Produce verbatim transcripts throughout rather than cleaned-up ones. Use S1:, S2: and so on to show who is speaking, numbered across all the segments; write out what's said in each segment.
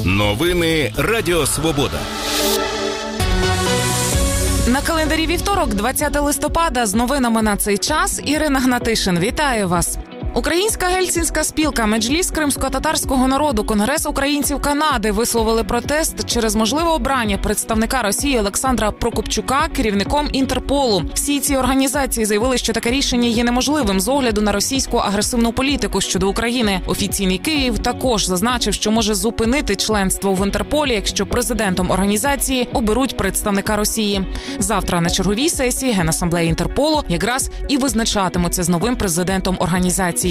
S1: Новини Радіо Свобода.
S2: На календарі вівторок, двадцяте листопада, з новинами на цей час Ірина Гнатишин. Вітаю вас! Українська гельсінська спілка Меджліс кримсько-татарського народу, Конгрес українців Канади висловили протест через можливе обрання представника Росії Олександра Прокопчука керівником Інтерполу. Всі ці організації заявили, що таке рішення є неможливим з огляду на російську агресивну політику щодо України. Офіційний Київ також зазначив, що може зупинити членство в Інтерполі, якщо президентом організації оберуть представника Росії. Завтра на черговій сесії Генасамблеї Інтерполу якраз і визначатимуться з новим президентом організації.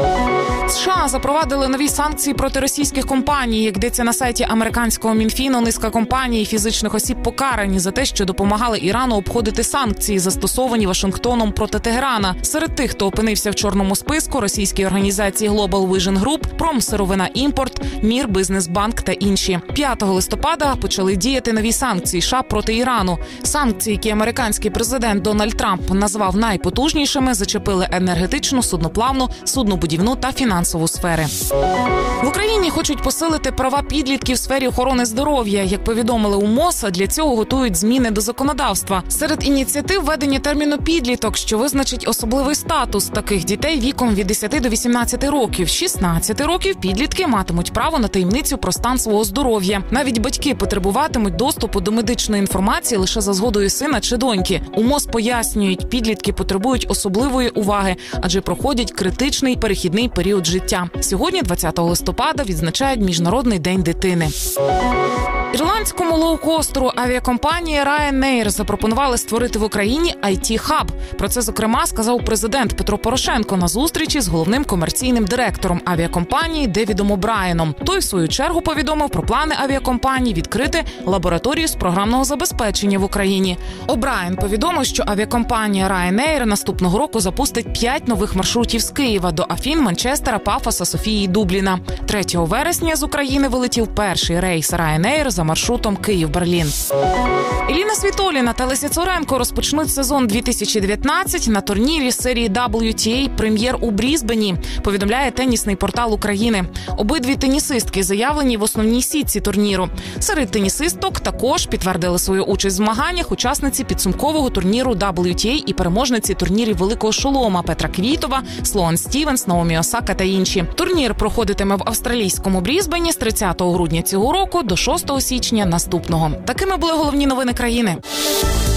S2: США запровадили нові санкції проти російських компаній. Як йдеться на сайті американського Мінфіну, низка компаній і фізичних осіб покарані за те, що допомагали Ірану обходити санкції, застосовані Вашингтоном проти Тегерана. Серед тих, хто опинився в чорному списку, російські організації Global Vision Group, Промсировина Імпорт, Мір Бізнесбанк та інші. п'ятого листопада почали діяти нові санкції США проти Ірану. Санкції, які американський президент Дональд Трамп назвав найпотужнішими, зачепили енергетичну, судноплавну, суднобудівну та фінансову сфери. В Україні хочуть посилити права підлітків в сфері охорони здоров'я. Як повідомили у МОЗ, для цього готують зміни до законодавства. Серед ініціатив введення терміну «підліток», що визначить особливий статус таких дітей віком від десяти до вісімнадцяти років. З шістнадцяти років підлітки матимуть право на таємницю про стан свого здоров'я. Навіть батьки потребуватимуть доступу до медичної інформації лише за згодою сина чи доньки. У МОЗ пояснюють, підлітки потребують особливої уваги, адже проходять критичний перехідний період життя. Сьогодні, двадцятого листопада, відзначають Міжнародний день дитини. Ірландському лоукостеру авіакомпанії Ryanair запропонували створити в Україні ай ті-хаб. Про це, зокрема, сказав президент Петро Порошенко на зустрічі з головним комерційним директором авіакомпанії Девідом О'Брайеном. Той, в свою чергу, повідомив про плани авіакомпанії відкрити лабораторію з програмного забезпечення в Україні. О'Брайен повідомив, що авіакомпанія Ryanair наступного року запустить п'ять нових маршрутів з Києва до Афін, Манчестера, Пафоса, Софії і Дубліна. третього вересня з України вилетів перший рейс Ryanair за маршрутом Київ-Берлін. Еліна Світоліна та Леся Цуренко розпочнуть сезон дві тисячі дев'ятнадцять на турнірі серії дабл ю ті ей «Прем'єр» у Брізбені, повідомляє тенісний портал України. Обидві тенісистки заявлені в основній сітці турніру. Серед тенісисток також підтвердили свою участь в змаганнях учасниці підсумкового турніру дабл ю ті ей і переможниці турнірів Великого Шолома Петра Квітова, Слоан Стівенс, Наомі Осака та інші. Турнір проходитиме в австралійському Брізбені з тридцятого грудня цього року до шостого січня наступного. Такими були головні новини країни.